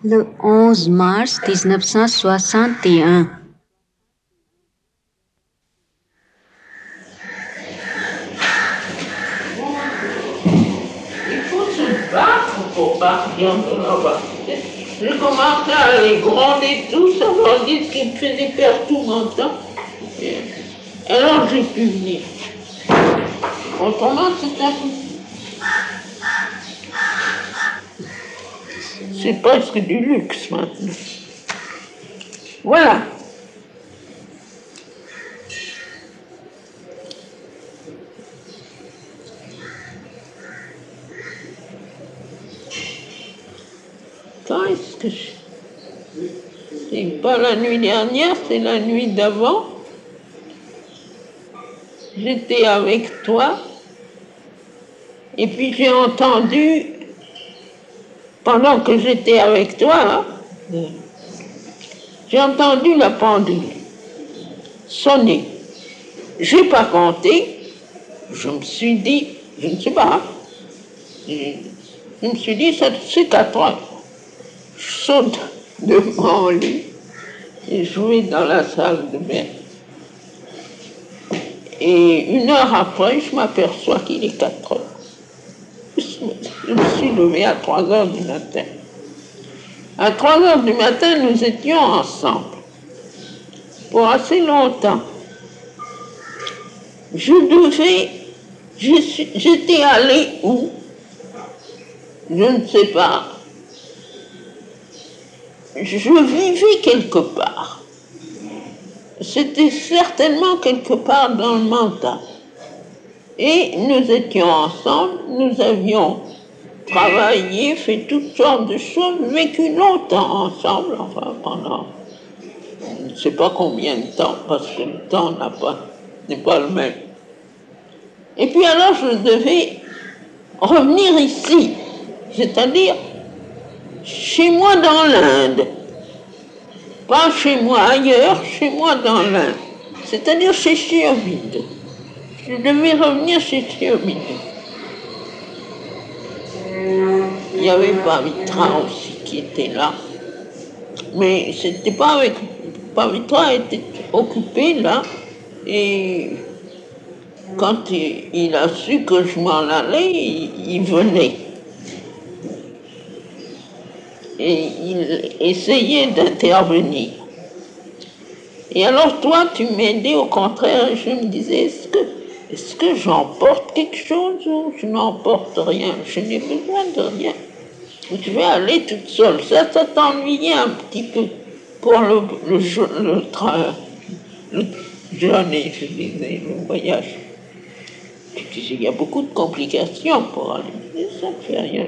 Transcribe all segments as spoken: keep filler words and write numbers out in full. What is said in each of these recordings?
Le onze mars mille neuf cent soixante et un. Il faut se battre pour partir de là-bas. J'ai commencé à les gronder tous, à leur dire qu'ils me faisaient perdre tout mon temps. Et alors j'ai pu venir. Autrement, c'est un... C'est presque du luxe maintenant. Voilà. Quand est-ce que je... C'est pas la nuit dernière, c'est la nuit d'avant. J'étais avec toi. Et puis j'ai entendu, pendant que j'étais avec toi, hein, j'ai entendu la pendule sonner. Je n'ai pas compté. Je me suis dit, je ne sais pas. Je, je me suis dit, c'est quatre heures. Je saute de mon lit et je vais dans la salle de bain. Et une heure après, je m'aperçois qu'il est quatre heures. Je me suis levée à trois heures du matin. À trois heures du matin, nous étions ensemble pour assez longtemps. Je devais, j'étais allée où? Je ne sais pas. Je vivais quelque part. C'était certainement quelque part dans le mental. Et nous étions ensemble, nous avions travaillé, fait toutes sortes de choses, vécu longtemps ensemble, enfin pendant je ne sais pas combien de temps, parce que le temps n'a pas, n'est pas le même. Et puis alors je devais revenir ici, c'est-à-dire chez moi dans l'Inde. Pas chez moi ailleurs, chez moi dans l'Inde. C'est-à-dire chez Shéomide. Je devais revenir chez Shéomide. Il y avait Pavitra aussi qui était là. Mais c'était pas avec... Pavitra était occupé là. Et quand il, il a su que je m'en allais, il, il venait. Et il essayait d'intervenir. Et alors toi, tu m'aidais au contraire, et je me disais, est-ce que, est-ce que j'emporte quelque chose ou je n'emporte rien? Je n'ai besoin de rien. Je vais aller toute seule. Ça, ça t'ennuyait un petit peu pour le, le, le, le train, le journée, je disais, le voyage. Tu disais, il y a beaucoup de complications pour aller. Mais ça ne fait rien.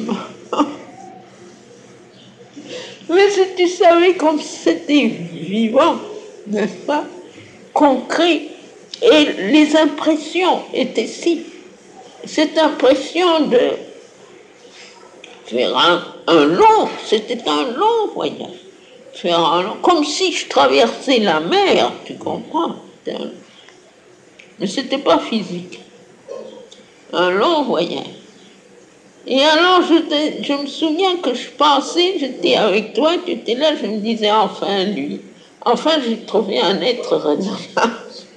Mais si tu savais comme c'était vivant, n'est-ce pas, concret, et les impressions étaient si. Cette impression de faire un, un long, c'était un long voyage. Faire un long, comme si je traversais la mer, tu comprends? Un, mais c'était pas physique. Un long voyage. Et alors, je, te, je me souviens que je pensais, j'étais avec toi, tu étais là, je me disais, enfin, lui, enfin, j'ai trouvé un être raisonnable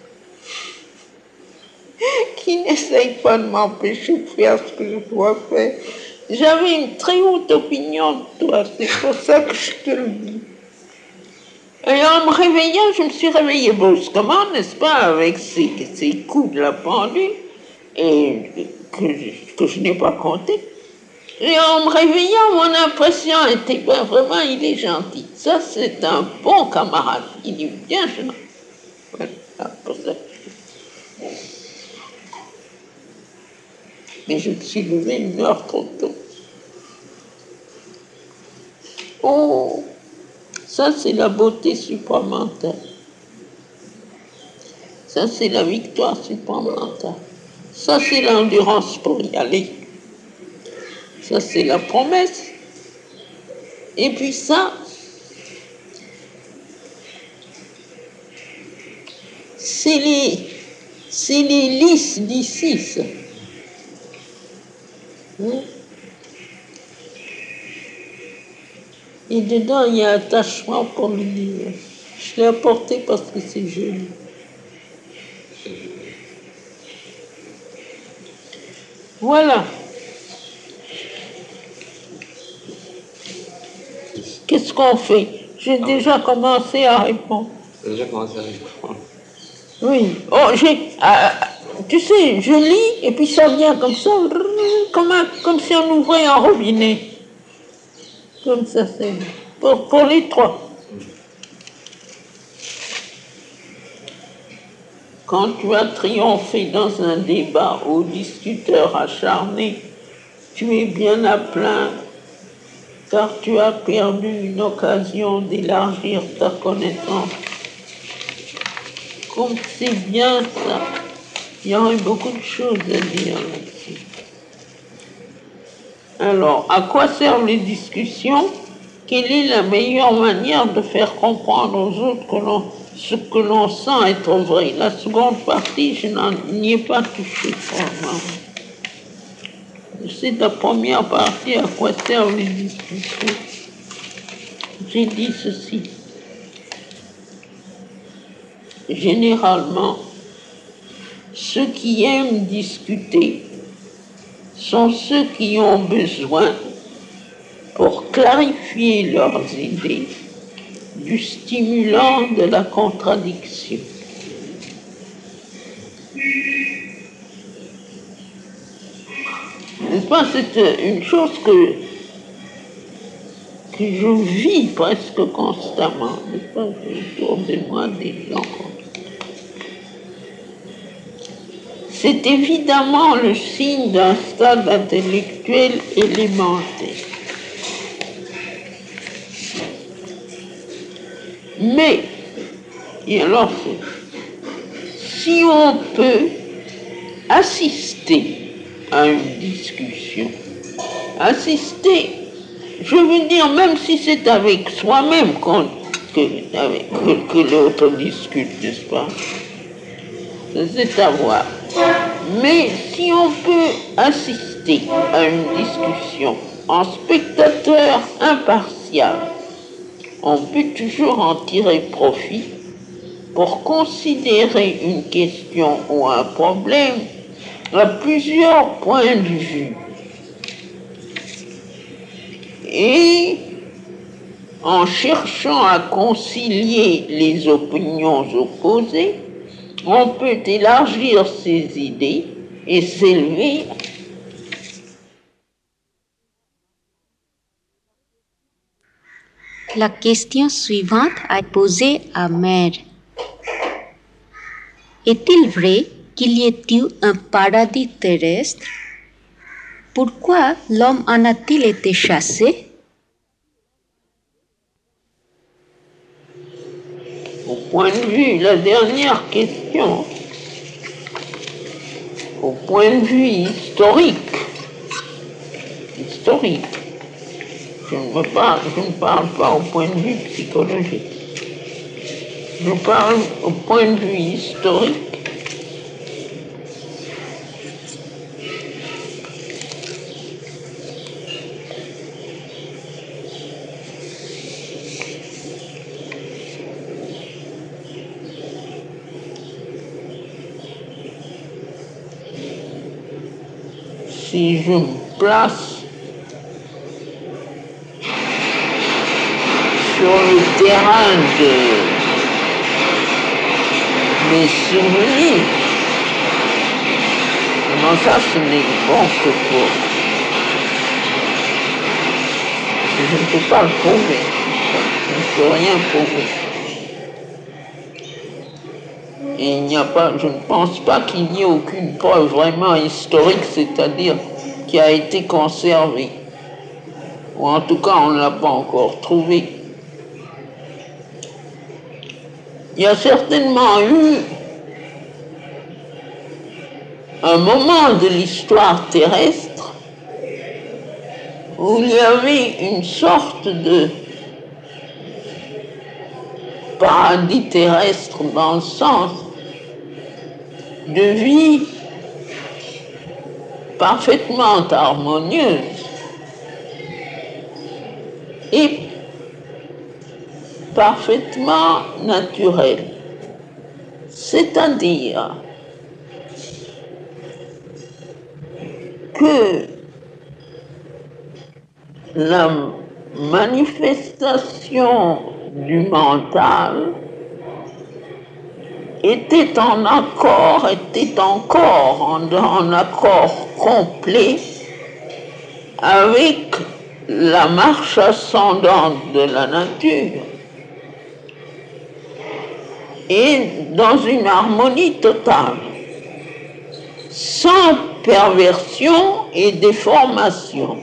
qui n'essaye pas de m'empêcher de faire ce que je dois faire. J'avais une très haute opinion de toi, c'est pour ça que je te le dis. Et en me réveillant, je me suis réveillée brusquement, n'est-ce pas, avec ces, ces coups de la pendule, et que je, que je n'ai pas compté. Et en me réveillant, mon impression était, ben vraiment, il est gentil. Ça, c'est un bon camarade. Il est bien gentil. Voilà, pour ça. Mais je me suis levée une heure trop tôt. Oh, ça, c'est la beauté supramentale. Ça, c'est la victoire supramentale. Ça, c'est l'endurance pour y aller. Ça, c'est la promesse. Et puis ça, c'est les, c'est les lys d'Isis. Hein? Et dedans, il y a attachement pour l'univers. Je l'ai apporté parce que c'est joli. Voilà. Qu'est-ce qu'on fait? J'ai ah, déjà commencé à répondre. J'ai déjà commencé à répondre. Oui. Oh, j'ai... Euh, tu sais, je lis et puis ça vient comme ça, comme, un, comme si on ouvrait un robinet. Comme ça, c'est pour, pour les trois. Quand tu as triomphé dans un débat aux discuteurs acharnés, tu es bien à plaindre, car tu as perdu une occasion d'élargir ta connaissance. Comme c'est bien ça, il y aurait beaucoup de choses à dire là-dessus. Alors, à quoi servent les discussions? Quelle est la meilleure manière de faire comprendre aux autres que l'on, ce que l'on sent être vrai? La seconde partie, je n'y ai pas touché vraiment. C'est la première partie, à quoi servent les discussions. J'ai dit ceci. Généralement, ceux qui aiment discuter sont ceux qui ont besoin, pour clarifier leurs idées, du stimulant de la contradiction. N'est-ce pas, c'est une chose que, que je vis presque constamment, n'est-ce pas, autour de moi des gens. C'est évidemment le signe d'un stade intellectuel élémentaire. Mais, et alors, si on peut assister à une discussion, assister, je veux dire, même si c'est avec soi-même qu'on, que, avec, que, que l'autre discute, n'est-ce pas? C'est à voir. Mais si on peut assister à une discussion en spectateur impartial, on peut toujours en tirer profit pour considérer une question ou un problème à plusieurs points de vue. Et en cherchant à concilier les opinions opposées, on peut élargir ses idées et s'élever. La question suivante est posée à Mère. Est-il vrai qu'il y ait eu un paradis terrestre? Pourquoi l'homme en a-t-il été chassé? Au point de vue, la dernière question, au point de vue historique, historique, je ne, parle, je ne parle pas au point de vue psychologique, je parle au point de vue historique. Si je me place sur le terrain de mes souvenirs, comment ça, ce n'est bon que pour... Je ne peux pas le prouver, je ne peux rien prouver. Et il n'y a pas, je ne pense pas qu'il n'y ait aucune preuve vraiment historique, c'est-à-dire qui a été conservée. Ou en tout cas, on ne l'a pas encore trouvée. Il y a certainement eu un moment de l'histoire terrestre où il y avait une sorte de paradis terrestre dans le sens de vie parfaitement harmonieuse et parfaitement naturelle. C'est-à-dire que la manifestation du mental était en accord, était encore en, en accord complet avec la marche ascendante de la nature et dans une harmonie totale, sans perversion et déformation.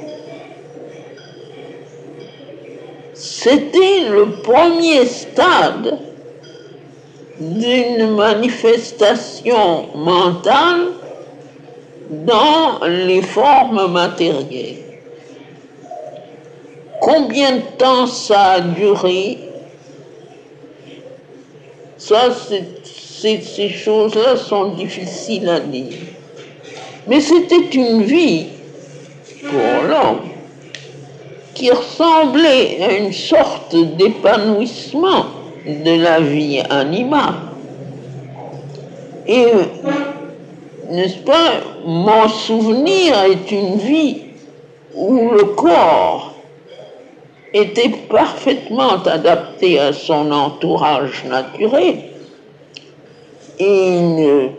C'était le premier stade d'une manifestation mentale dans les formes matérielles. Combien de temps ça a duré? Ça, c'est, ces choses-là sont difficiles à dire. Mais c'était une vie pour l'homme qui ressemblait à une sorte d'épanouissement de la vie animale. Et, n'est-ce pas, mon souvenir est une vie où le corps était parfaitement adapté à son entourage naturel et une,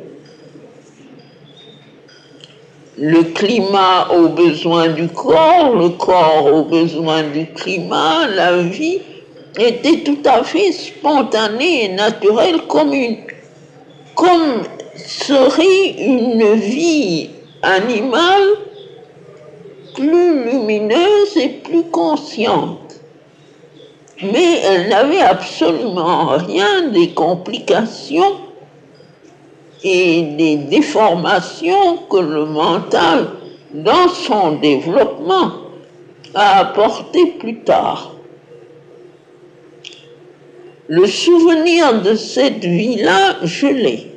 le climat aux besoins du corps, le corps aux besoins du climat, la vie était tout à fait spontanée et naturelle comme, une, comme serait une vie animale plus lumineuse et plus consciente. Mais elle n'avait absolument rien des complications et des déformations que le mental, dans son développement, a apporté plus tard. Le souvenir de cette vie-là, je l'ai.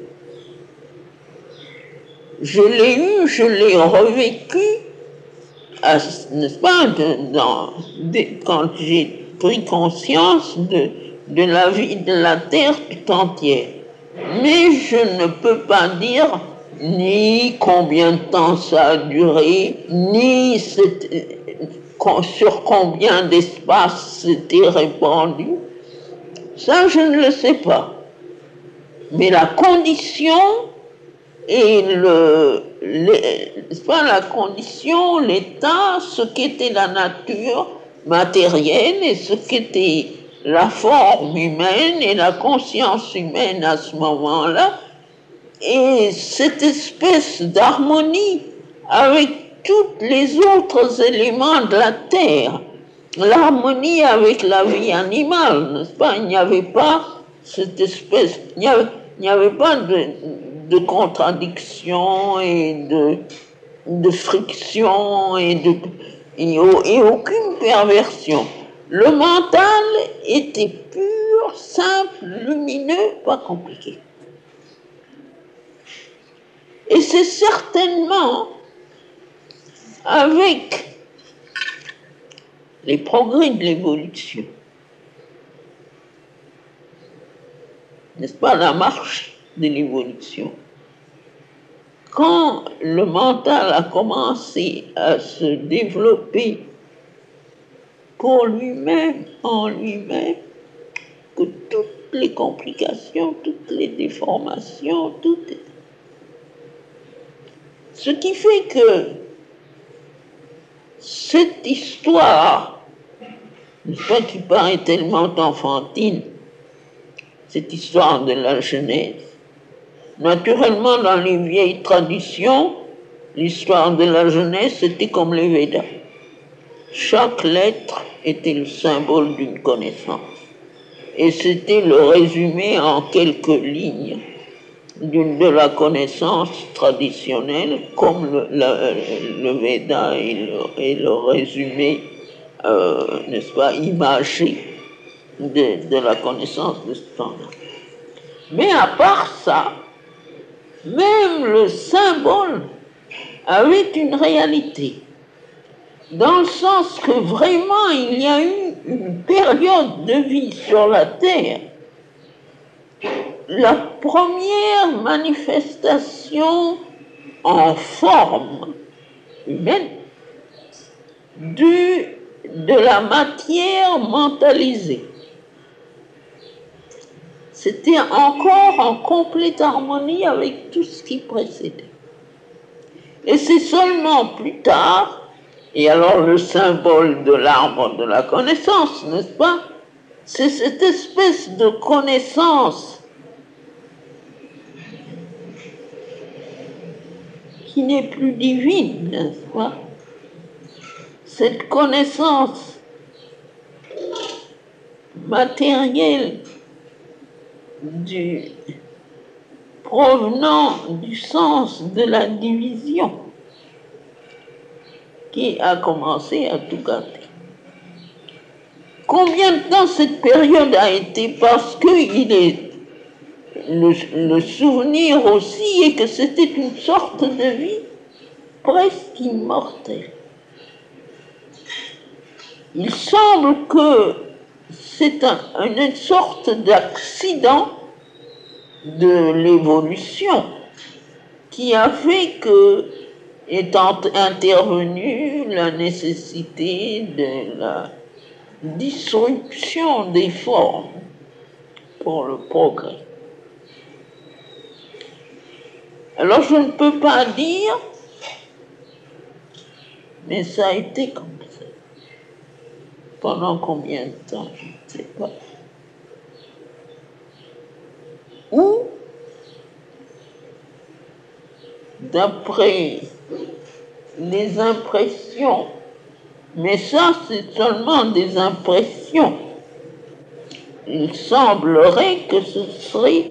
Je l'ai eu, je l'ai revécu, n'est-ce pas, de, dans, de, quand j'ai pris conscience de, de la vie de la Terre tout entière. Mais je ne peux pas dire ni combien de temps ça a duré, ni sur combien d'espace c'était répandu. Ça, je ne le sais pas. Mais la condition et le, le pas la condition, l'état, ce qu'était la nature matérielle et ce qu'était la forme humaine et la conscience humaine à ce moment-là, et cette espèce d'harmonie avec tous les autres éléments de la Terre, l'harmonie avec la vie animale, n'est-ce pas? Il n'y avait pas cette espèce, il n'y avait, il n'y avait pas de, de contradiction et de, de friction et, de, et, et aucune perversion. Le mental était pur, simple, lumineux, pas compliqué. Et c'est certainement avec les progrès de l'évolution, n'est-ce pas, la marche de l'évolution, quand le mental a commencé à se développer pour lui-même, en lui-même, que toutes les complications, toutes les déformations, tout est... Ce qui fait que cette histoire, n'est-ce pas, qui paraît tellement enfantine, cette histoire de la Genèse, naturellement, dans les vieilles traditions, l'histoire de la Genèse, c'était comme les Védas. Chaque lettre était le symbole d'une connaissance. Et c'était le résumé en quelques lignes d'une, de la connaissance traditionnelle, comme le, la, le Veda et le, et le résumé, euh, n'est-ce pas, imagé de, de la connaissance de ce temps-là. Mais à part ça, même le symbole avait une réalité, dans le sens que vraiment il y a eu une période de vie sur la Terre, la première manifestation en forme humaine du, de la matière mentalisée. C'était encore en complète harmonie avec tout ce qui précédait. Et c'est seulement plus tard, et alors le symbole de l'arbre de la connaissance, n'est-ce pas? C'est cette espèce de connaissance qui n'est plus divine, n'est-ce pas? Cette connaissance matérielle du, provenant du sens de la division qui a commencé à tout gâter. Combien de temps cette période a été? Parce qu'il est le, le souvenir aussi est que c'était une sorte de vie presque immortelle. Il semble que c'est un, une sorte d'accident de l'évolution qui a fait que est intervenue la nécessité de la disruption des formes pour le progrès. Alors je ne peux pas dire, mais ça a été comme ça. Pendant combien de temps, je ne sais pas. Ou, d'après les impressions, mais ça c'est seulement des impressions, il semblerait que ce serait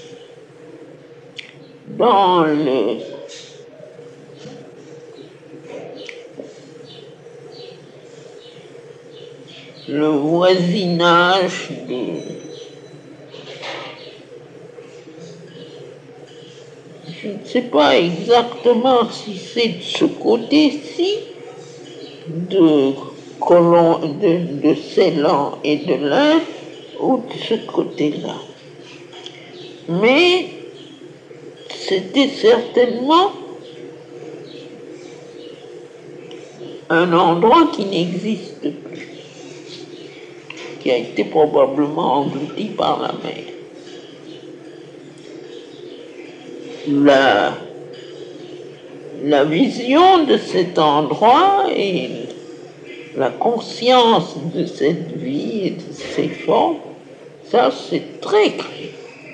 dans le le voisinage de je ne sais pas exactement si c'est de ce côté-ci de Colon, de, de Ceylan et de l'Inde ou de ce côté-là. Mais c'était certainement un endroit qui n'existe plus, qui a été probablement englouti par la mer. La, la vision de cet endroit et la conscience de cette vie et de ces formes, ça c'est très clair.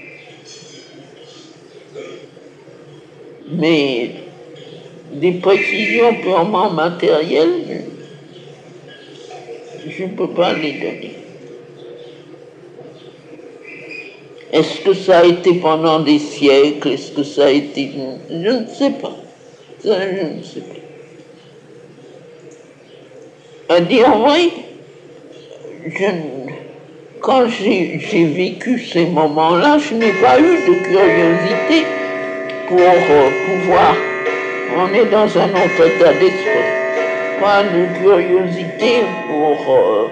Mais des précisions purement matérielles, je ne peux pas les donner. Est-ce que ça a été pendant des siècles? Est-ce que ça a été... Je ne sais pas. Ça, je ne sais pas. À dire vrai, je, quand j'ai, j'ai vécu ces moments-là, je n'ai pas eu de curiosité pour euh, pouvoir... On est dans un autre état d'esprit. Pas de curiosité pour... Euh,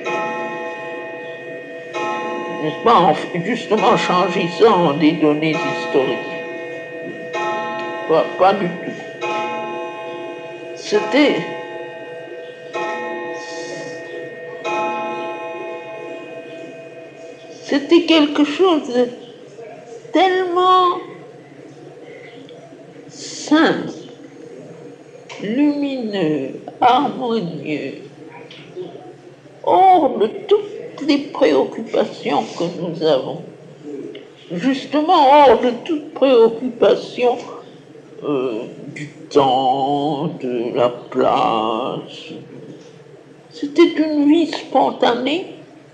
n'est-ce pas, en, justement changer ça en des données historiques. Pas, pas du tout. C'était... C'était quelque chose de tellement simple, lumineux, harmonieux, hors de toutes les préoccupations que nous avons. Justement, hors de toute préoccupation euh, du temps, de la place. C'était une vie spontanée,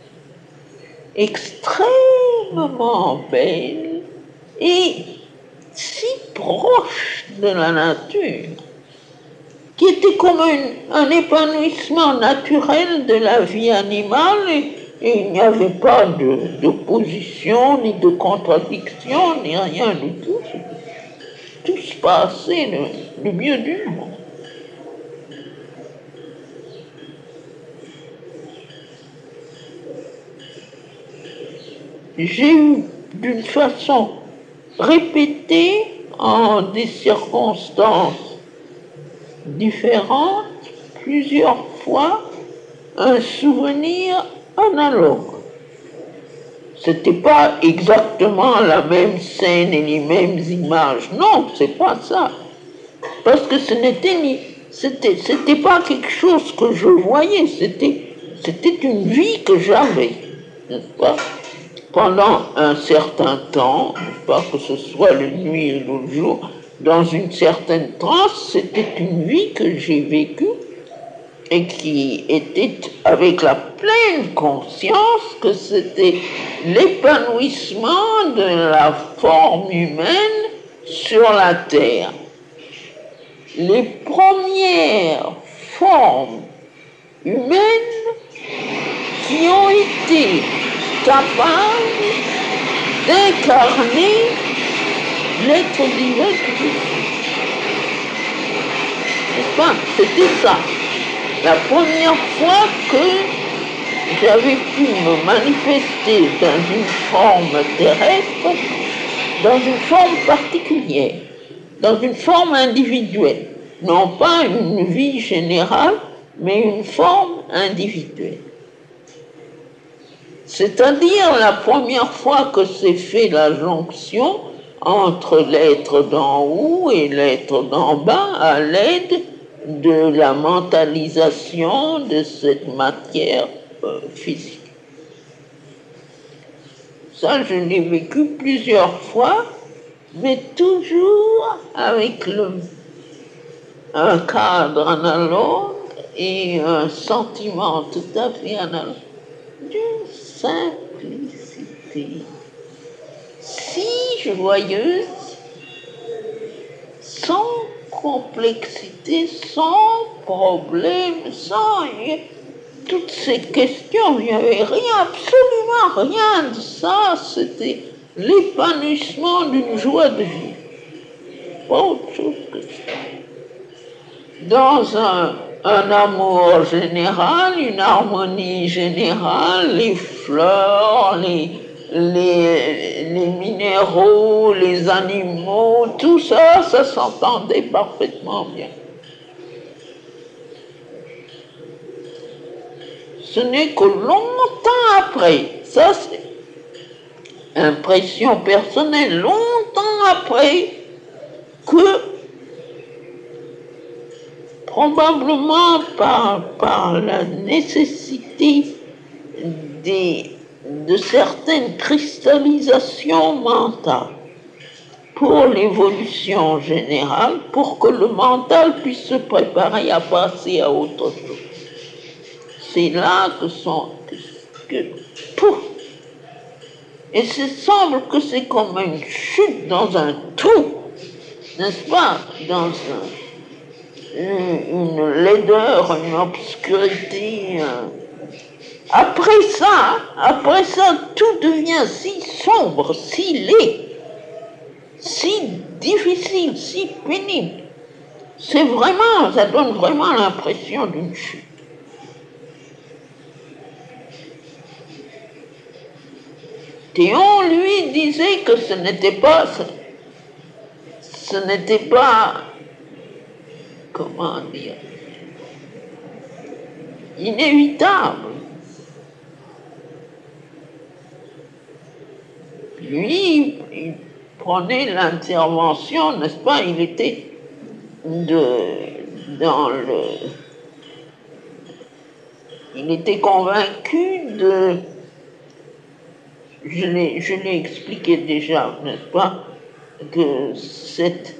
extrêmement belle et si proche de la nature, qui était comme un, un épanouissement naturel de la vie animale, et, et il n'y avait pas de, d'opposition, ni de contradiction, ni rien du tout. Tout se passait le, le mieux du monde. j'ai eu d'une façon répétée, en des circonstances différentes, plusieurs fois, un souvenir analogue. C'était pas exactement la même scène et les mêmes images. Non, c'est pas ça. Parce que ce n'était ni, c'était, c'était pas quelque chose que je voyais, c'était, c'était une vie que j'avais, n'est-ce pas? Pendant un certain temps, n'est-ce pas, que ce soit la nuit ou le jour, dans une certaine transe, c'était une vie que j'ai vécue et qui était avec la pleine conscience que c'était l'épanouissement de la forme humaine sur la terre. Les premières formes humaines qui ont été capables d'incarner l'être divin que je suis. N'est-ce pas? C'était ça. La première fois que j'avais pu me manifester dans une forme terrestre, dans une forme particulière, dans une forme individuelle, non pas une vie générale, mais une forme individuelle. C'est-à-dire la première fois que s'est fait la jonction entre l'être d'en haut et l'être d'en bas à l'aide de la mentalisation de cette matière euh, physique. Ça, je l'ai vécu plusieurs fois, mais toujours avec le, un cadre analogue et un sentiment tout à fait analogue d'une simplicité si joyeuse, sans complexité, sans problème, sans toutes ces questions. Il n'y avait rien, absolument rien de ça. C'était l'épanouissement d'une joie de vie. Pas autre chose que ça. Dans un, un amour général, une harmonie générale, les fleurs, les, les, les minéraux, les animaux, tout ça, ça s'entendait parfaitement bien. Ce n'est que longtemps après, ça c'est impression personnelle, longtemps après que, probablement par, par la nécessité des, de certaines cristallisations mentales pour l'évolution générale, pour que le mental puisse se préparer à passer à autre chose. C'est là que sont... Que, pouf, et il semble que c'est comme une chute dans un trou, n'est-ce pas? Dans un, une, une laideur, une obscurité. Après ça, après ça, tout devient si sombre, si laid, si difficile, si pénible. C'est vraiment, ça donne vraiment l'impression d'une chute. Théon, lui, disait que ce n'était pas, ce, ce n'était pas, comment dire, inévitable. Lui, il prenait l'intervention, n'est-ce pas, il était de, dans le, il était convaincu de, je l'ai, je l'ai expliqué déjà, n'est-ce pas, que cette,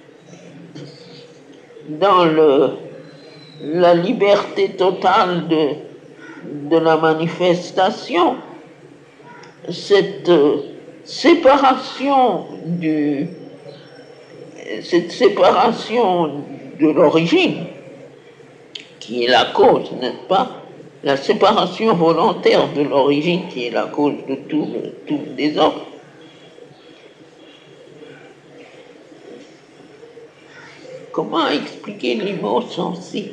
dans le, la liberté totale de, de la manifestation, cette euh, séparation du, cette séparation de l'origine, qui est la cause, n'est-ce pas, la séparation volontaire de l'origine qui est la cause de tout le, tout le désordre. Comment expliquer les mots sensibles?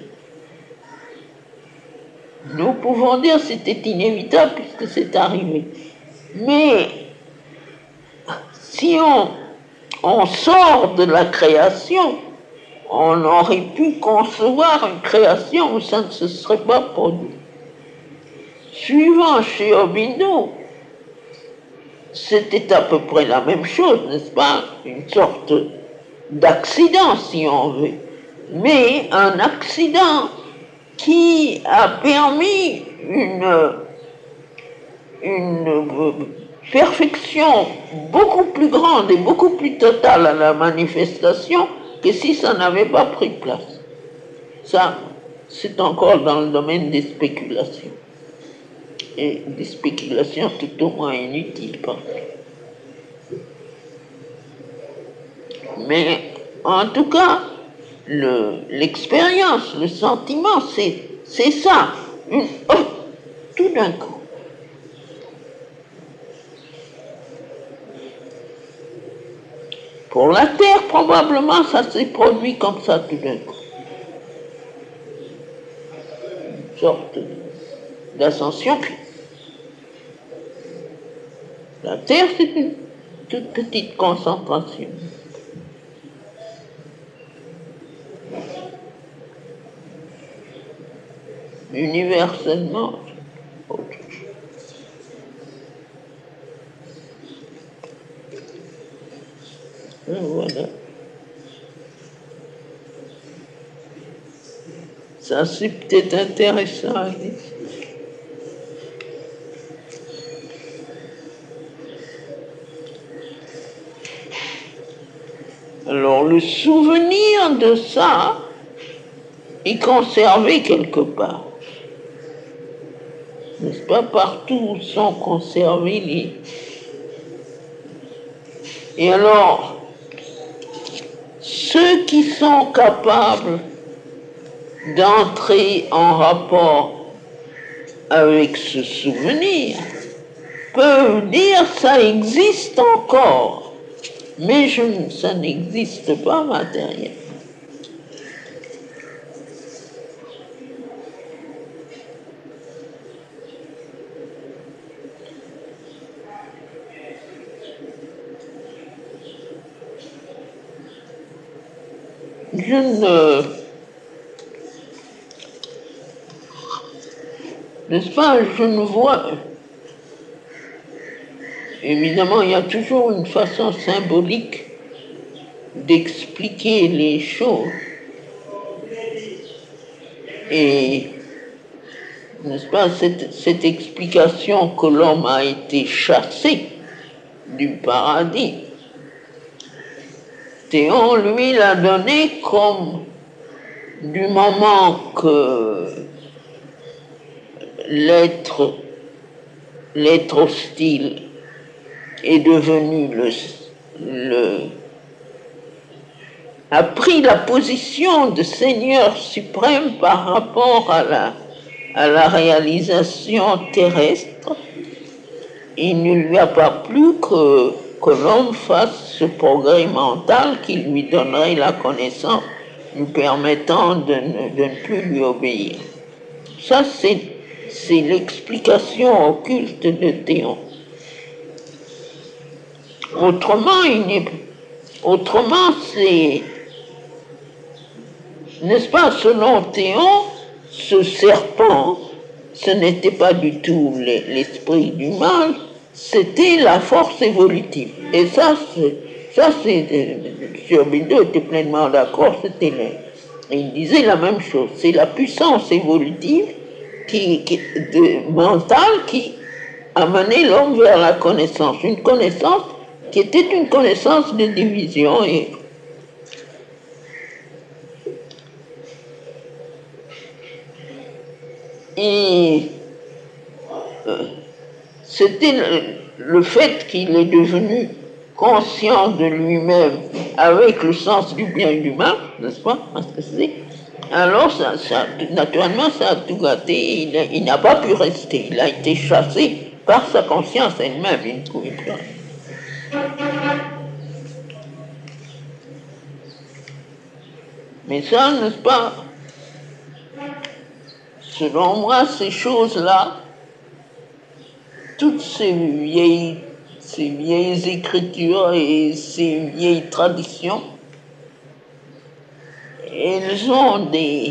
Nous pouvons dire que c'était inévitable puisque c'est arrivé. Mais si on, on sort de la création, on aurait pu concevoir une création où ça ne se serait pas produit. Suivant chez Aubineau, c'était à peu près la même chose, n'est-ce pas? Une sorte d'accident, si on veut. Mais un accident qui a permis une, une perfection beaucoup plus grande et beaucoup plus totale à la manifestation que si ça n'avait pas pris place. Ça, c'est encore dans le domaine des spéculations. Et des spéculations tout au moins inutiles, parfois. Mais en tout cas, le, l'expérience, le sentiment, c'est, c'est ça. Une, oh, tout d'un coup. Pour la Terre, probablement, ça s'est produit comme ça tout d'un coup. Une sorte d'ascension. La Terre, c'est une toute petite concentration. Universellement autre chose. Et voilà. Ça, c'est peut-être intéressant à dire. Alors, le souvenir de ça est conservé quelque part. N'est-ce pas? Partout où sont conservés les... Et alors, ceux qui sont capables d'entrer en rapport avec ce souvenir peuvent dire ça existe encore, mais je, ça n'existe pas matériellement. Je ne... N'est-ce pas, je ne vois... Évidemment, il y a toujours une façon symbolique d'expliquer les choses. Et, n'est-ce pas, cette, cette explication que l'homme a été chassé du paradis, Théon, lui, l'a donné comme du moment que l'être, l'être hostile est devenu le, le a pris la position de Seigneur suprême par rapport à la, à la réalisation terrestre, il ne lui a pas plu que, que l'homme fasse ce progrès mental qui lui donnerait la connaissance, lui permettant de ne, de ne plus lui obéir. Ça, c'est, c'est l'explication occulte de Théon. Autrement, il n'est, autrement, c'est, n'est-ce pas, selon Théon, ce serpent, ce n'était pas du tout l'esprit du mal, c'était la force évolutive. Et ça, c'est, ça, c'est, M. Aubineau était pleinement d'accord, c'était le, il disait la même chose, c'est la puissance évolutive qui, qui, de, mentale qui a mené l'homme vers la connaissance, une connaissance qui était une connaissance de division. Et, et euh, c'était le, le fait qu'il est devenu conscient de lui-même avec le sens du bien et du mal, n'est-ce pas? Parce que c'est, alors, ça, ça, naturellement, ça a tout gâté. Il, il n'a pas pu rester. Il a été chassé par sa conscience elle-même. Il ne pouvait plus rien. Mais ça, n'est-ce pas? Selon moi, ces choses-là toutes ces vieilles, ces vieilles écritures et ces vieilles traditions, elles ont des,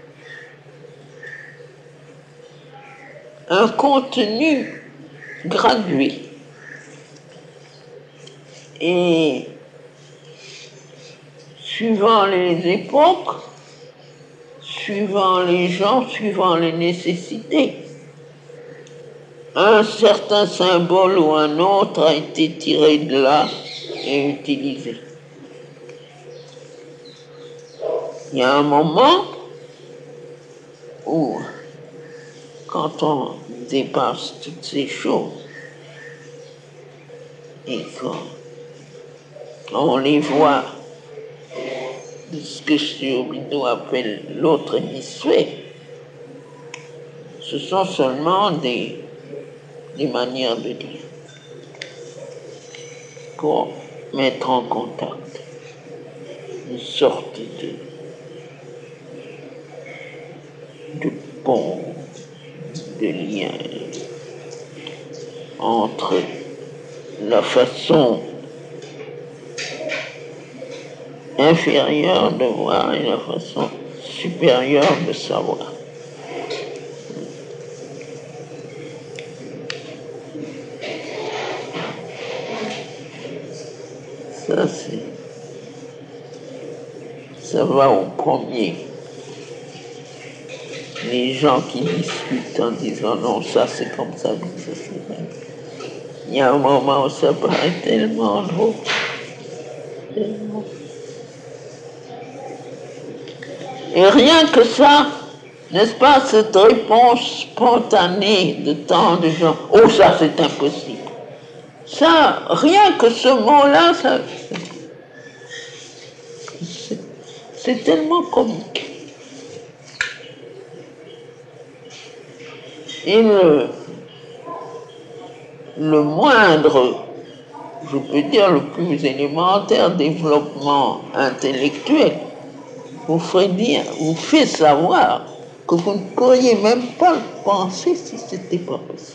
un contenu gradué. Et suivant les époques, suivant les gens, suivant les nécessités, un certain symbole ou un autre a été tiré de là et utilisé. Il y a un moment où, quand on dépasse toutes ces choses et qu'on les voit de ce que Chiobido appelle l'autre hémisphère, ce sont seulement des, des manières de dire pour mettre en contact une sorte de, de pont, de lien entre la façon inférieure de voir et la façon supérieure de savoir. Ça, c'est... Ça va au premier. Les gens qui discutent en disant non, ça c'est comme ça, mais ça c'est vrai. Il y a un moment où ça paraît tellement drôle. Tellement. Et rien que ça, n'est-ce pas, cette réponse spontanée de tant de gens, oh ça c'est impossible. Ça, rien que ce mot-là, ça, c'est, c'est tellement comique. Et le, le moindre, je peux dire le plus élémentaire développement intellectuel vous fait dire, vous fait savoir que vous ne pourriez même pas le penser si ce n'était pas possible.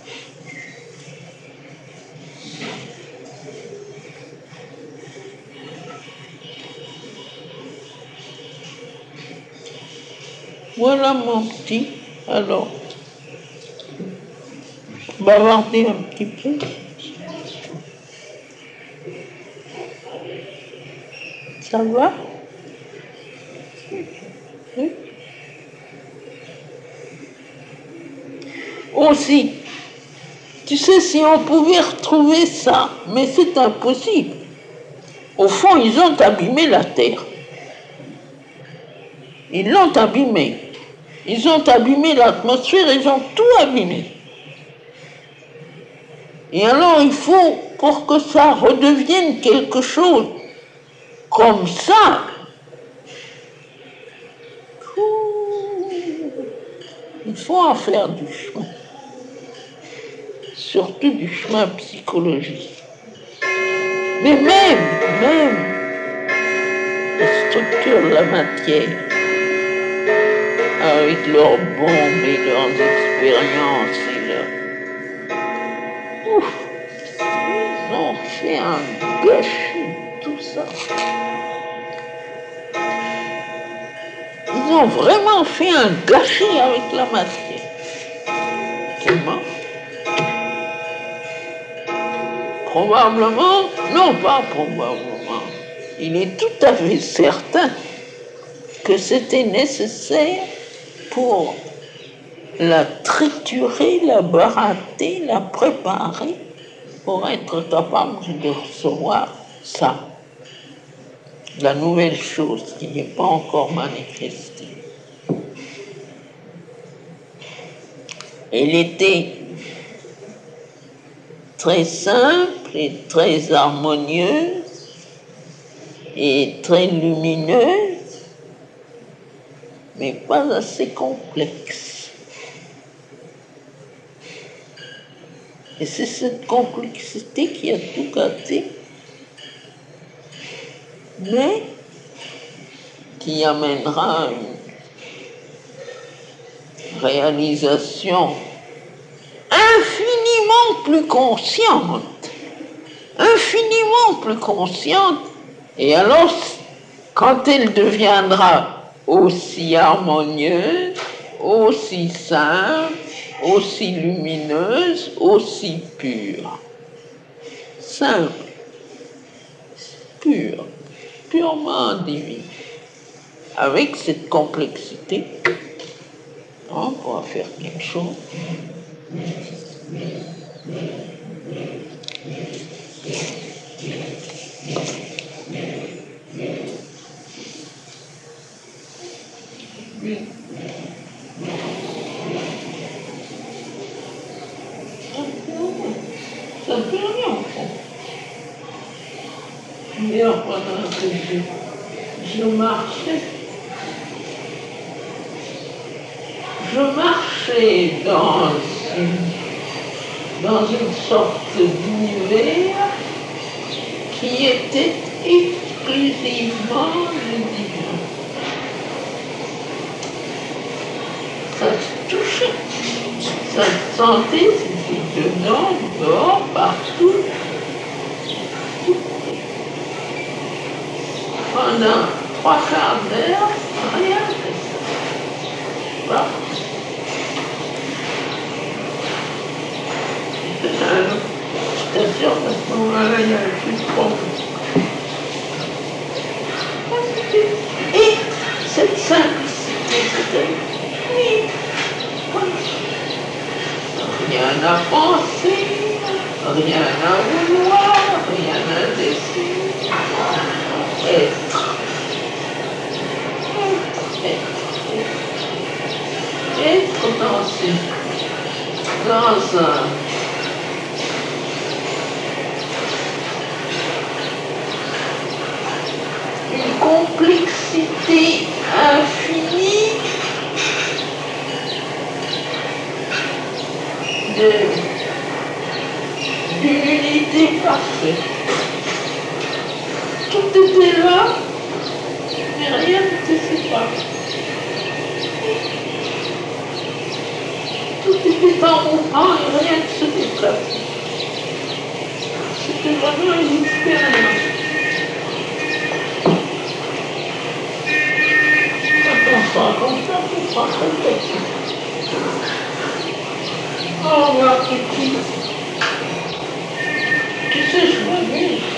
Voilà mon petit, alors, bavarder un petit peu. Ça va? Oui. Aussi, tu sais, si on pouvait retrouver ça, mais c'est impossible. Au fond, ils ont abîmé la terre. Ils l'ont abîmé. Ils ont abîmé l'atmosphère, ils ont tout abîmé. Et alors, il faut, pour que ça redevienne quelque chose comme ça, il faut en faire du chemin. Surtout du chemin psychologique. Mais même, même, la structure de la matière, avec leurs bombes et leurs expériences et leurs... Ouf, ils ont fait un gâchis, tout ça. Ils ont vraiment fait un gâchis avec la matière. Comment? Probablement, non pas probablement, il est tout à fait certain que c'était nécessaire pour la triturer, la barater, la préparer pour être capable de recevoir ça. La nouvelle chose qui n'est pas encore manifestée. Elle était très simple et très harmonieuse et très lumineuse, mais pas assez complexe. Et c'est cette complexité qui a tout gâté, mais qui amènera une réalisation infiniment plus consciente, infiniment plus consciente. Et alors, quand elle deviendra aussi harmonieuse, aussi simple, aussi lumineuse, aussi pure, simple, pure, purement divine, avec cette complexité, on pourra faire quelque chose. Ça ne fait rien au fond. D'ailleurs, pendant que je, je marchais, je marchais dans une, dans une sorte d'univers qui était exclusivement le divin. Ça se touchait, ça se sentait, c'était dedans, dehors, partout. Pendant trois quarts d'heure, rien de ça. Partout. J'étais sûr qu'à ce moment-là, il n'y avait plus de problème. Et cette simplicité, c'était oui, rien à penser, rien à vouloir, rien à décider. Être. Être. Être. Être dans, ces, dans un une complexité infinie de, d'une unité parfaite. Tout était là, mais rien n'était séparé. Tout était en mouvement et rien ne se déplaçait. C'était vraiment une expérience. Quand on sent comme ça, on sent comme ça. Oh, ma petite. Tu sais, je m'amuse.